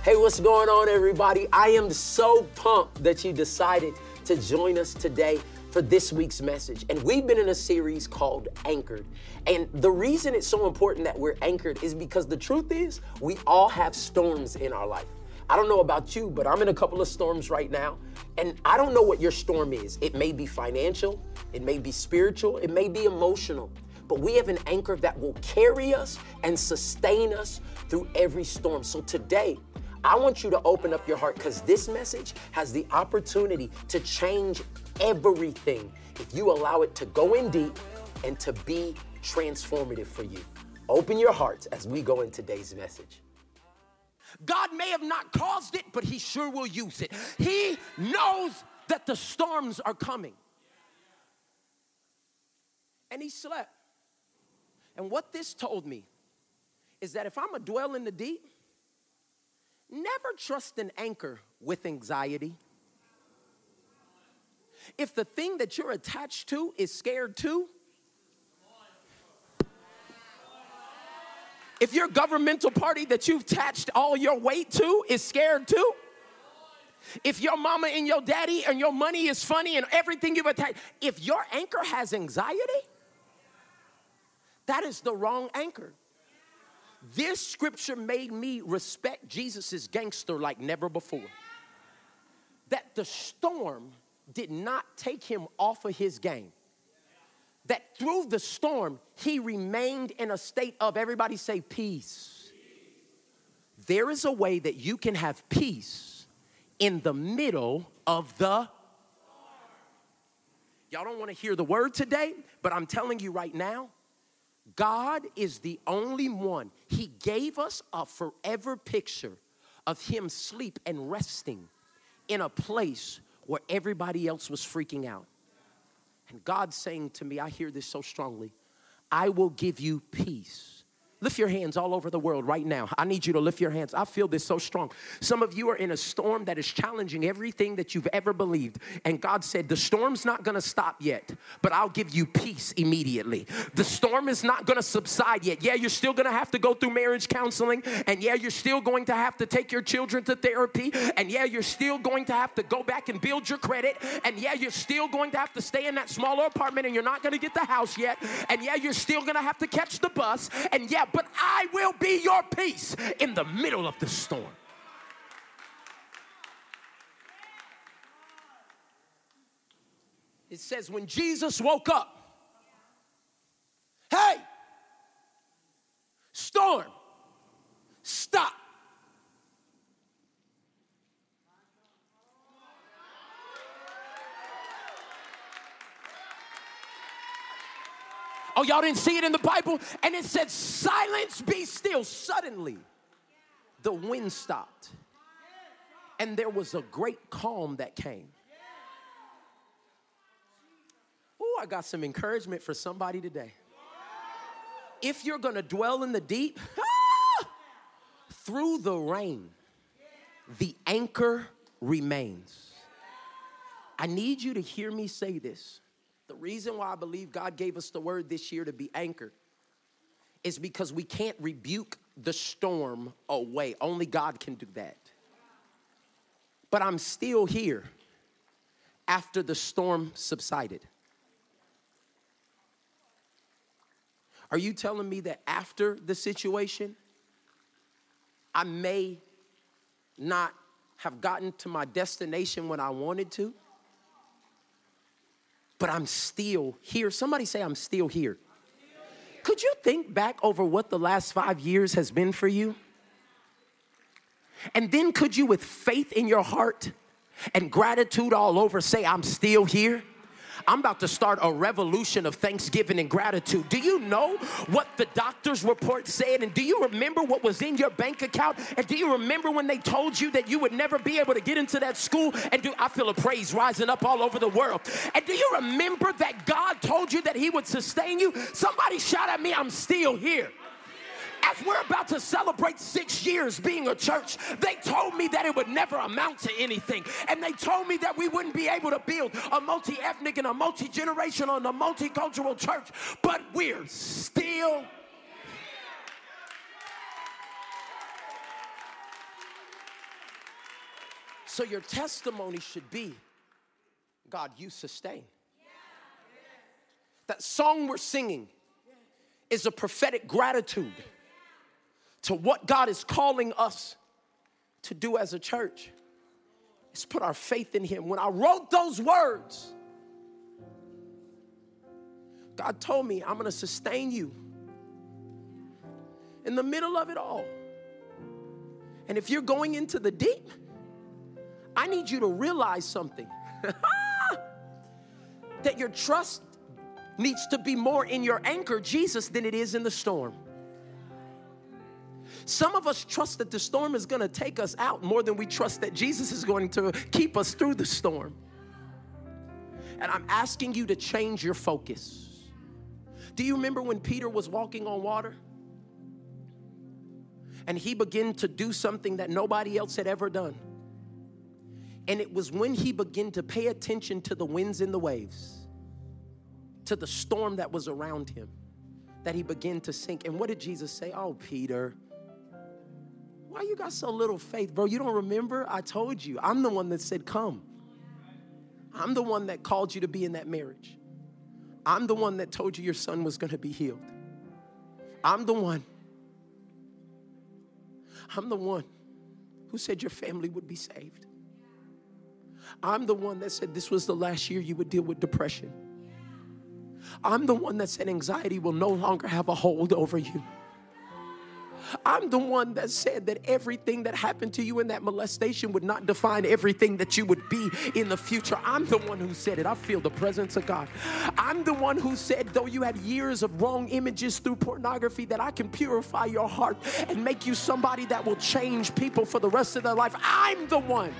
Hey, what's going on, everybody? I am so pumped that you decided to join us today for this week's message. And we've been in a series called Anchored. And the reason it's so important that we're anchored is because the truth is we all have storms in our life. I don't know about you, but I'm in a couple of storms right now. And I don't know what your storm is. It may be financial, it may be spiritual, it may be emotional. But we have an anchor that will carry us and sustain us through every storm. So today, I want you to open up your heart because this message has the opportunity to change everything if you allow it to go in deep and to be transformative for you. Open your hearts as we go in today's message. God may have not caused it, but he sure will use it. He knows that the storms are coming. And he slept. And what this told me is that if I'm going to dwell in the deep, never trust an anchor with anxiety. If the thing that you're attached to is scared too, if your governmental party that you've attached all your weight to is scared too, if your mama and your daddy and your money is funny and everything you've attached, if your anchor has anxiety, that is the wrong anchor. This scripture made me respect Jesus' gangster like never before. That the storm did not take him off of his game. That through the storm, he remained in a state of, everybody say, peace. There is a way that you can have peace in the middle of the storm. Y'all don't want to hear the word today, but I'm telling you right now, God is the only one. He gave us a forever picture of him sleep and resting in a place where everybody else was freaking out. And God's saying to me, I hear this so strongly, I will give you peace. Lift your hands all over the world right now. I need you to lift your hands. I feel this so strong. Some of you are in a storm that is challenging everything that you've ever believed. And God said, the storm's not going to stop yet, but I'll give you peace immediately. The storm is not going to subside yet. Yeah, you're still going to have to go through marriage counseling. And yeah, you're still going to have to take your children to therapy. And yeah, you're still going to have to go back and build your credit. And yeah, you're still going to have to stay in that smaller apartment and you're not going to get the house yet. And yeah, you're still going to have to catch the bus. And yeah, but I will be your peace in the middle of the storm. It says when Jesus woke up, hey, storm, stop. Oh, y'all didn't see it in the Bible? And it said, silence, be still. Suddenly, the wind stopped. And there was a great calm that came. Oh, I got some encouragement for somebody today. If you're going to dwell in the deep, through the rain, the anchor remains. I need you to hear me say this. The reason why I believe God gave us the word this year to be anchored is because we can't rebuke the storm away. Only God can do that. But I'm still here after the storm subsided. Are you telling me that after the situation, I may not have gotten to my destination when I wanted to? But I'm still here. Somebody say, I'm still here. Could you think back over what the last 5 years has been for you? And then could you, with faith in your heart and gratitude all over, say, I'm still here? I'm about to start a revolution of thanksgiving and gratitude. Do you know what the doctor's report said? And do you remember what was in your bank account? And do you remember when they told you that you would never be able to get into that school? And I feel a praise rising up all over the world. And do you remember that God told you that he would sustain you? Somebody shout at me, I'm still here. As we're about to celebrate 6 years being a church, they told me that it would never amount to anything. And they told me that we wouldn't be able to build a multi-ethnic and a multi-generational and a multicultural church. But we're still. So your testimony should be, God, you sustain. That song we're singing is a prophetic gratitude to what God is calling us to do as a church. Is put our faith in him. When I wrote those words, God told me, I'm going to sustain you in the middle of it all. And if you're going into the deep, I need you to realize something. That your trust needs to be more in your anchor, Jesus, than it is in the storm. Some of us trust that the storm is going to take us out more than we trust that Jesus is going to keep us through the storm. And I'm asking you to change your focus. Do you remember when Peter was walking on water? And he began to do something that nobody else had ever done. And it was when he began to pay attention to the winds and the waves, to the storm that was around him, that he began to sink. And what did Jesus say? Oh, Peter, why you got so little faith, bro? You don't remember? I told you. I'm the one that said, come. I'm the one that called you to be in that marriage. I'm the one that told you your son was going to be healed. I'm the one who said your family would be saved. I'm the one that said this was the last year you would deal with depression. I'm the one that said anxiety will no longer have a hold over you. I'm the one that said that everything that happened to you in that molestation would not define everything that you would be in the future. I'm the one who said it. I feel the presence of God. I'm the one who said, though you had years of wrong images through pornography, that I can purify your heart and make you somebody that will change people for the rest of their life. I'm the one.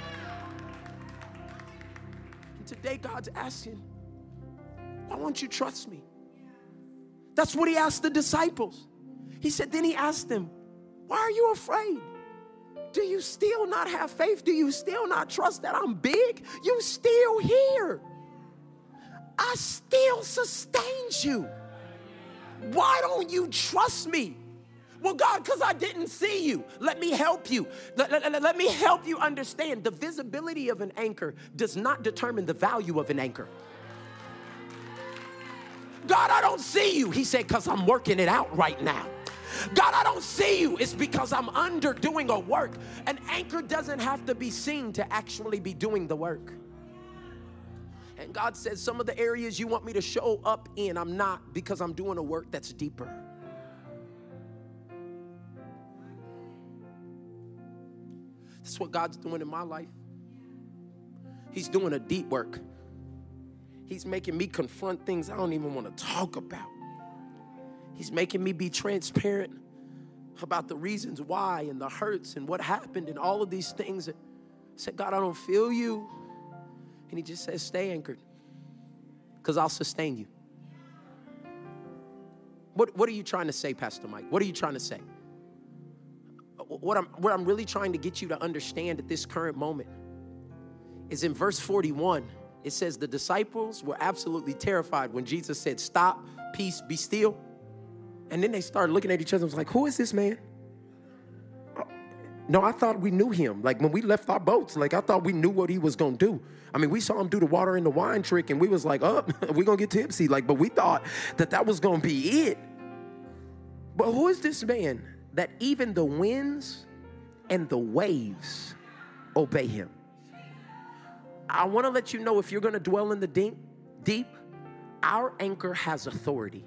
And today God's asking, why won't you trust me? That's what he asked the disciples. He said, then he asked them, why are you afraid? Do you still not have faith? Do you still not trust that I'm big? You still here. I still sustained you. Why don't you trust me? Well, God, because I didn't see you. Let me help you. Let me help you understand. The visibility of an anchor does not determine the value of an anchor. God, I don't see you. He said, because I'm working it out right now. God, I don't see you. It's because I'm doing a work. An anchor doesn't have to be seen to actually be doing the work. And God says, some of the areas you want me to show up in, I'm not, because I'm doing a work that's deeper. That's what God's doing in my life. He's doing a deep work. He's making me confront things I don't even want to talk about. He's making me be transparent about the reasons why and the hurts and what happened and all of these things. I said, God, I don't feel you. And he just says, stay anchored, because I'll sustain you. What are you trying to say, Pastor Mike? What are you trying to say? What I'm really trying to get you to understand at this current moment is in verse 41, it says the disciples were absolutely terrified when Jesus said, stop, peace, be still. And then they started looking at each other and was like, who is this man? No, I thought we knew him. Like when we left our boats, like I thought we knew what he was going to do. I mean, we saw him do the water in the wine trick and we was like, oh, we're going to get tipsy. Like, but we thought that was going to be it. But who is this man that even the winds and the waves obey him? I want to let you know, if you're going to dwell in the deep, our anchor has authority.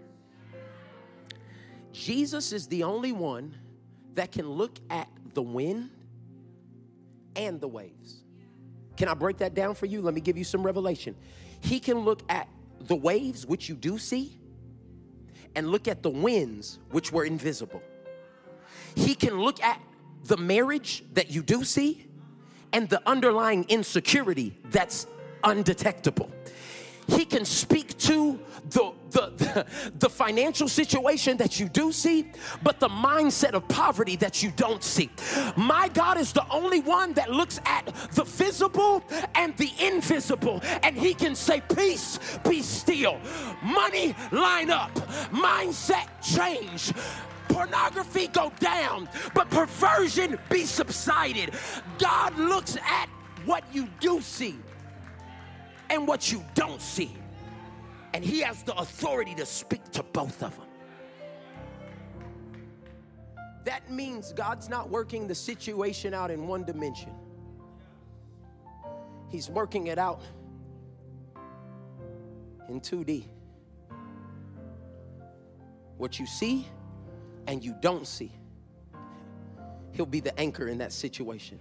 Jesus is the only one that can look at the wind and the waves. Can I break that down for you? Let me give you some revelation. He can look at the waves, which you do see, and look at the winds, which were invisible. He can look at the marriage that you do see and the underlying insecurity that's undetectable. He can speak to the financial situation that you do see, but the mindset of poverty that you don't see. My God is the only one that looks at the visible and the invisible, and he can say, peace, be still. Money, line up. Mindset, change. Pornography, go down, but perversion be subsided. God looks at what you do see and what you don't see. And he has the authority to speak to both of them. That means God's not working the situation out in one dimension. He's working it out in 2D. What you see and you don't see, he'll be the anchor in that situation.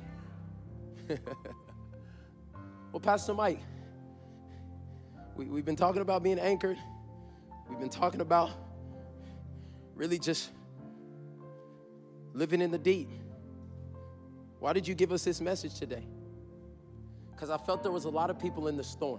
Well, Pastor Mike, we've been talking about being anchored. We've been talking about really just living in the deep. Why did you give us this message today? Because I felt there was a lot of people in the storm.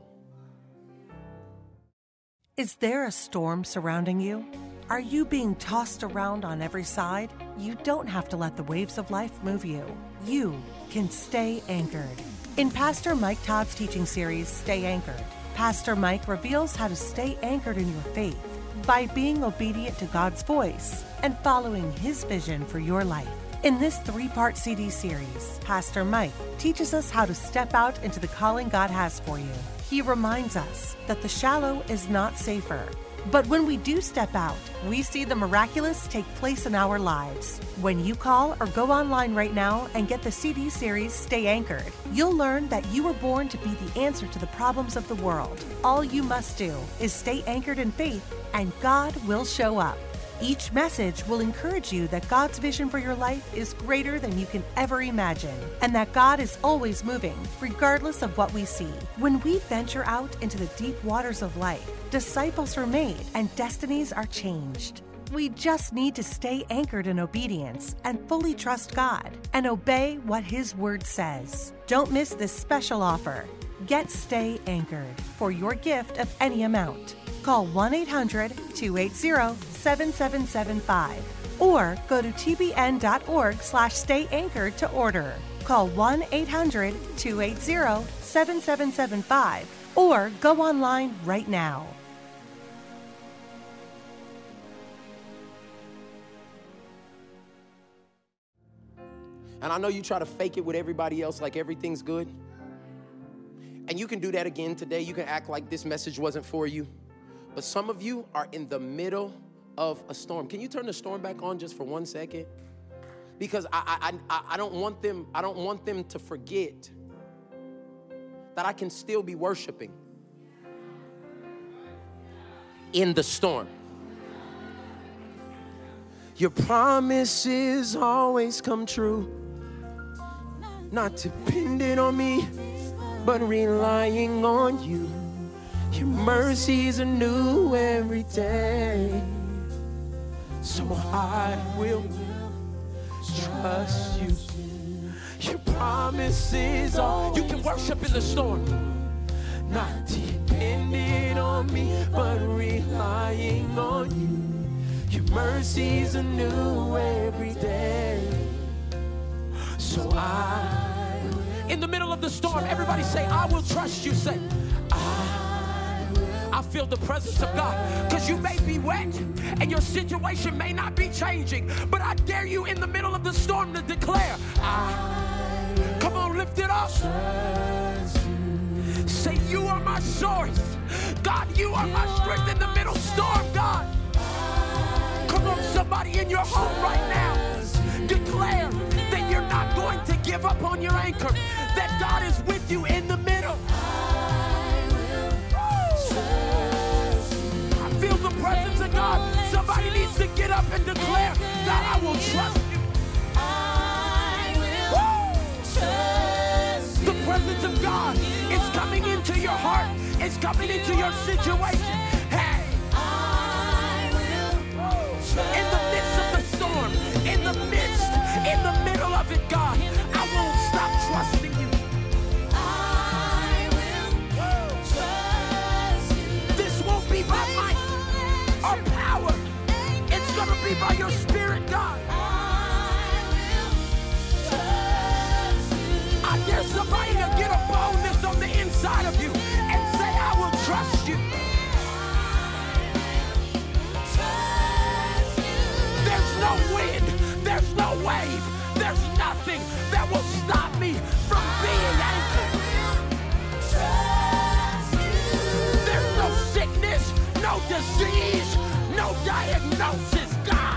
Is there a storm surrounding you? Are you being tossed around on every side? You don't have to let the waves of life move you. You can stay anchored. In Pastor Mike Todd's teaching series, Stay Anchored, Pastor Mike reveals how to stay anchored in your faith by being obedient to God's voice and following His vision for your life. In this 3-part CD series, Pastor Mike teaches us how to step out into the calling God has for you. He reminds us that the shallow is not safer. But when we do step out, we see the miraculous take place in our lives. When you call or go online right now and get the CD series Stay Anchored, you'll learn that you were born to be the answer to the problems of the world. All you must do is stay anchored in faith, and God will show up. Each message will encourage you that God's vision for your life is greater than you can ever imagine, and that God is always moving, regardless of what we see. When we venture out into the deep waters of life, disciples are made and destinies are changed. We just need to stay anchored in obedience and fully trust God and obey what His Word says. Don't miss this special offer. Get Stay Anchored for your gift of any amount. Call 1-800-280-7775 or go to tbn.org/stayanchored to order. Call 1-800-280-7775 or go online right now. And I know you try to fake it with everybody else like everything's good. And you can do that again today. You can act like this message wasn't for you. But some of you are in the middle of a storm. Can you turn the storm back on just for 1 second? Because I don't want them to forget that I can still be worshiping in the storm. Your promises always come true. Not dependent on me, but relying on you. Your mercies are new every day. So I will trust you. Your promises are. You can worship in the storm. Not dependent on me, but relying on you. Your mercies are new every day. So in the middle of the storm, everybody say, I will trust you. Say, I feel the presence of God. Because you may be wet and your situation may not be changing, but I dare you in the middle of the storm to declare, come on, lift it up. Say, you are my source. God, you are my strength in the middle storm, God. Come on, somebody in your home right now, declare that you're not going to give up on your anchor, that God is with you in the middle. I feel the presence of God. Somebody needs to get up and declare, God, I will trust you. The presence of God is coming into your heart. It's coming into your situation. Hey. In the midst of the storm, in the middle of it, God, I won't stop trusting you. This won't be by might or power. It's going to be by your Spirit, God. I dare somebody to get a boldness on the inside of you and say, I will trust you. There's no wind, there's no wave, there's nothing that will stop me from being anchored. no disease, no diagnosis, God.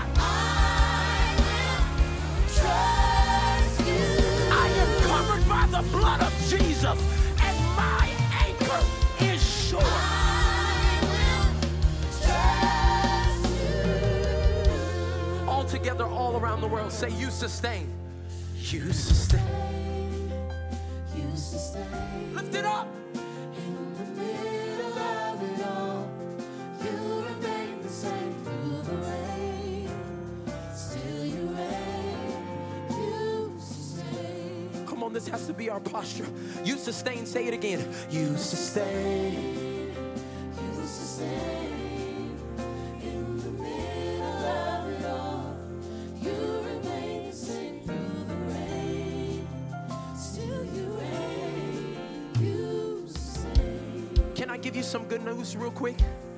I am covered by the blood of Jesus, and my anchor is sure. All together, all around the world, say, you sustain. You sustain. You sustain. Lift it up. In the middle of it all, you remain the same through the rain. Still you reign. You sustain. Come on, this has to be our posture. You sustain. Say it again. You sustain. You sustain. Give you some good news real quick,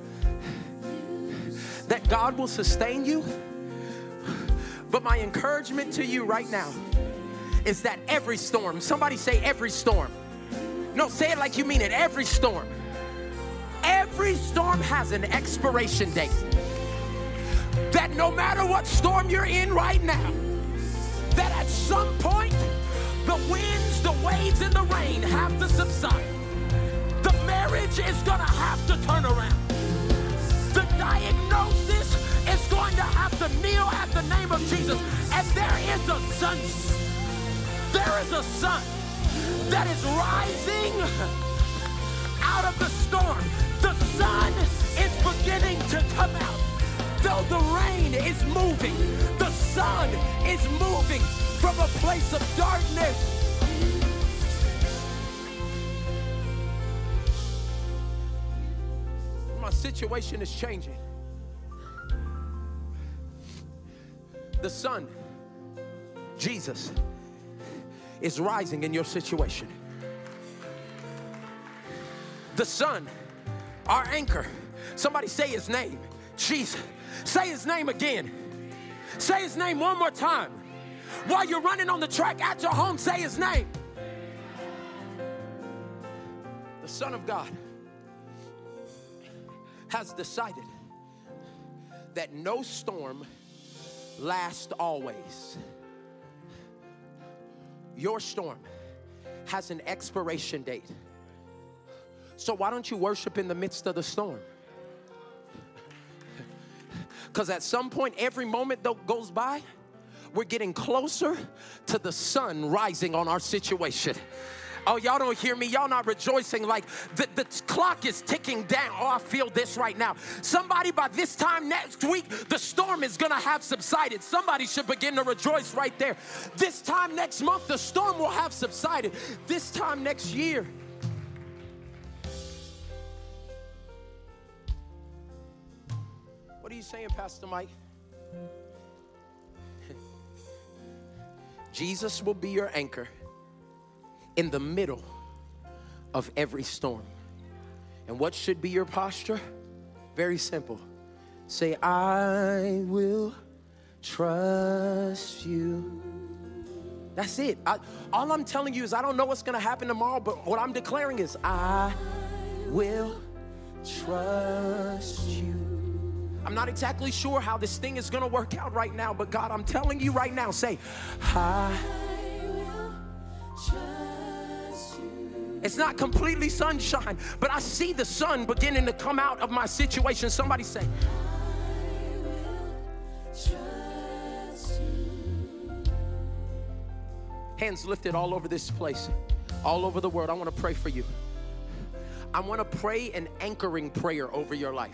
that God will sustain you. But my encouragement to you right now is that every storm, somebody say every storm. No, say it like you mean it. Every storm has an expiration date. That no matter what storm you're in right now, that at some point the winds, the waves, and the rain have to subside. The marriage is gonna have to turn around. The diagnosis is going to have to kneel at the name of Jesus. And there is a sun that is rising out of the storm. The sun is beginning to come out. Though the rain is moving, the sun is moving from a place of darkness. My situation is changing. The sun, Jesus, is rising in your situation. The sun, our anchor. Somebody say his name. Jesus. Say his name again. Say his name one more time. While you're running on the track at your home, say his name. The Son of God has decided that no storm lasts always. Your storm has an expiration date. So why don't you worship in the midst of the storm? Because at some point, every moment that goes by, we're getting closer to the sun rising on our situation. Oh, y'all don't hear me. Y'all not rejoicing like the clock is ticking down. Oh, I feel this right now. Somebody, by this time next week, the storm is going to have subsided. Somebody should begin to rejoice right there. This time next month, the storm will have subsided. This time next year. What are you saying, Pastor Mike? Jesus will be your anchor in the middle of every storm. And what should be your posture? Very simple. Say, I will trust you. That's it. All I'm telling you is I don't know what's going to happen tomorrow, but what I'm declaring is I will trust you. I'm not exactly sure how this thing is going to work out right now, but God, I'm telling you right now, say, I will trust you. It's not completely sunshine, but I see the sun beginning to come out of my situation. Somebody say, I will trust you. Hands lifted all over this place, all over the world. I want to pray for you. I want to pray an anchoring prayer over your life.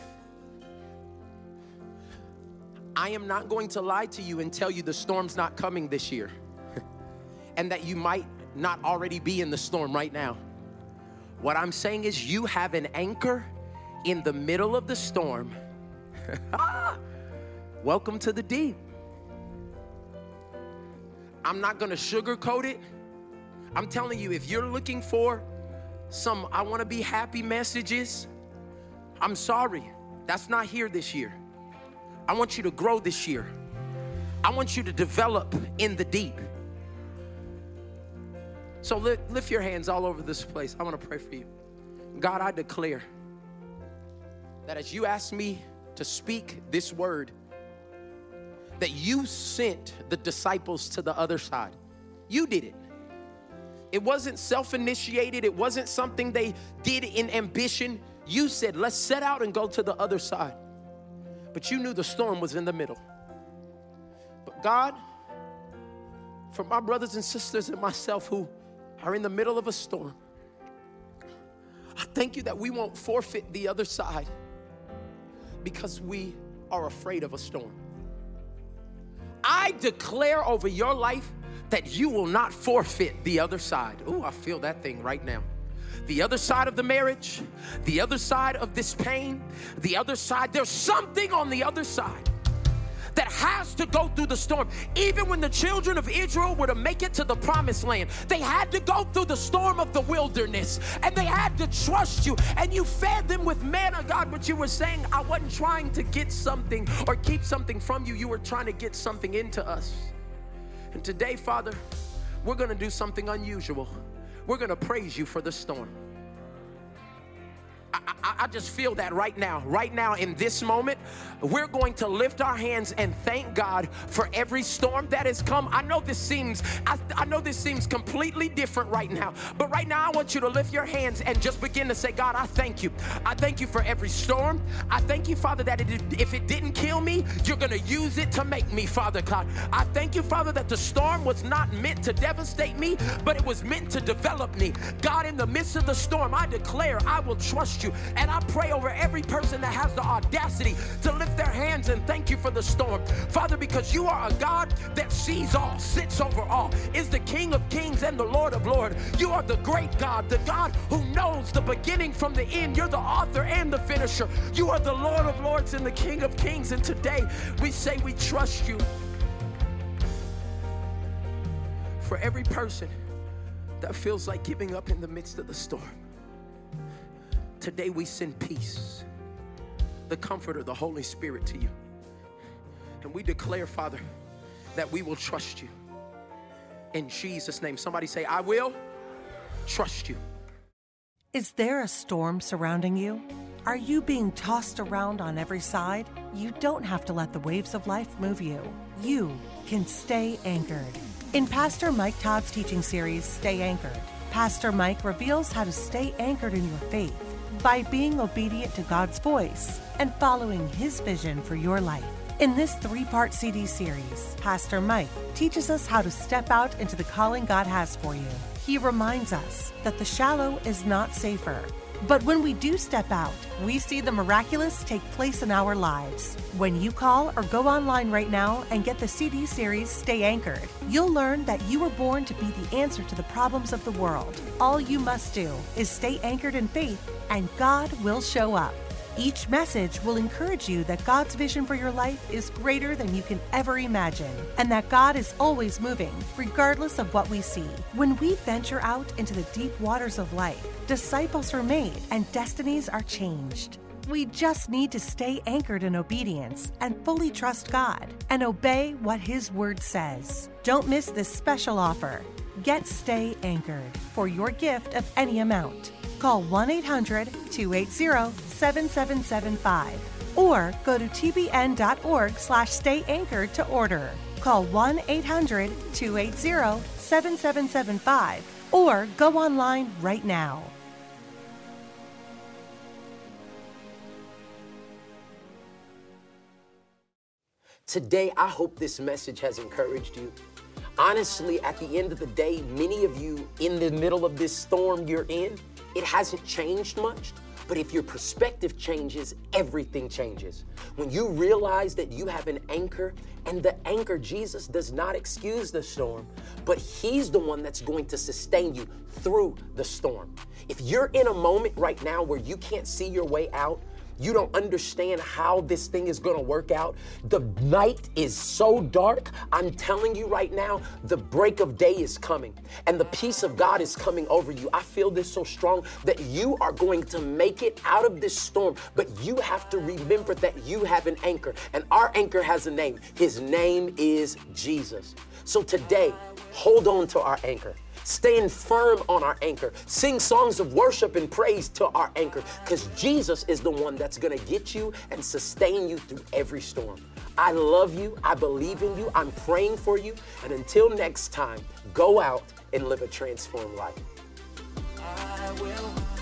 I am not going to lie to you and tell you the storm's not coming this year and that you might not already be in the storm right now. What I'm saying is you have an anchor in the middle of the storm. Welcome to the deep. I'm not going to sugarcoat it. I'm telling you, if you're looking for some I want to be happy messages, I'm sorry. That's not here this year. I want you to grow this year. I want you to develop in the deep. So lift your hands all over this place. I want to pray for you. God, I declare that as you asked me to speak this word, that you sent the disciples to the other side. You did it. It wasn't self-initiated. It wasn't something they did in ambition. You said, let's set out and go to the other side. But you knew the storm was in the middle. But God, for my brothers and sisters and myself who are in the middle of a storm, I thank you that we won't forfeit the other side because we are afraid of a storm. I declare over your life that you will not forfeit the other side. Ooh, I feel that thing right now. The other side of the marriage, the other side of this pain, the other side, there's something on the other side that has to go through the storm. Even when the children of Israel were to make it to the promised land, they had to go through the storm of the wilderness, and they had to trust you, and you fed them with manna, God. But you were saying, I wasn't trying to get something or keep something from you. You were trying to get something into us. And today, Father, we're going to do something unusual. We're going to praise you for the storm. I just feel that right now in this moment, we're going to lift our hands and thank God for every storm that has come. I know this seems completely different right now, but right now I want you to lift your hands and just begin to say, God, I thank you. I thank you for every storm. I thank you, Father, that if it didn't kill me, you're going to use it to make me, Father God. I thank you, Father, that the storm was not meant to devastate me, but it was meant to develop me. God, in the midst of the storm, I declare I will trust you. And I pray over every person that has the audacity to lift their hands and thank you for the storm. Father, because you are a God that sees all, sits over all, is the King of kings and the Lord of lords. You are the great God, the God who knows the beginning from the end. You're the author and the finisher. You are the Lord of lords and the King of kings. And today we say we trust you. For every person that feels like giving up in the midst of the storm, today we send peace, the Comforter, the Holy Spirit to you. And we declare, Father, that we will trust you. In Jesus' name, somebody say, I will trust you. Is there a storm surrounding you? Are you being tossed around on every side? You don't have to let the waves of life move you. You can stay anchored. In Pastor Mike Todd's teaching series, Stay Anchored, Pastor Mike reveals how to stay anchored in your faith by being obedient to God's voice and following His vision for your life. In this 3-part CD series, Pastor Mike teaches us how to step out into the calling God has for you. He reminds us that the shallow is not safer, but when we do step out, we see the miraculous take place in our lives. When you call or go online right now and get the CD series Stay Anchored, you'll learn that you were born to be the answer to the problems of the world. All you must do is stay anchored in faith, and God will show up. Each message will encourage you that God's vision for your life is greater than you can ever imagine, and that God is always moving, regardless of what we see. When we venture out into the deep waters of life, disciples are made and destinies are changed. We just need to stay anchored in obedience and fully trust God and obey what His Word says. Don't miss this special offer. Get Stay Anchored for your gift of any amount. Call 1-800-280-7775 or go to tbn.org/stayanchored to order. Call 1-800-280-7775 or go online right now. Today, I hope this message has encouraged you. Honestly, at the end of the day, many of you in the middle of this storm you're in, it hasn't changed much. But if your perspective changes, everything changes. When you realize that you have an anchor, and the anchor, Jesus, does not excuse the storm, but He's the one that's going to sustain you through the storm. If you're in a moment right now where you can't see your way out, you don't understand how this thing is going to work out. The night is so dark. I'm telling you right now, the break of day is coming and the peace of God is coming over you. I feel this so strong that you are going to make it out of this storm, but you have to remember that you have an anchor, and our anchor has a name. His name is Jesus. So today, hold on to our anchor. stand firm on our anchor, sing songs of worship and praise to our anchor, because Jesus is the one that's going to get you and sustain you through every storm. I love you. I believe in you. I'm praying for you. And until next time, go out and live a transformed life. I will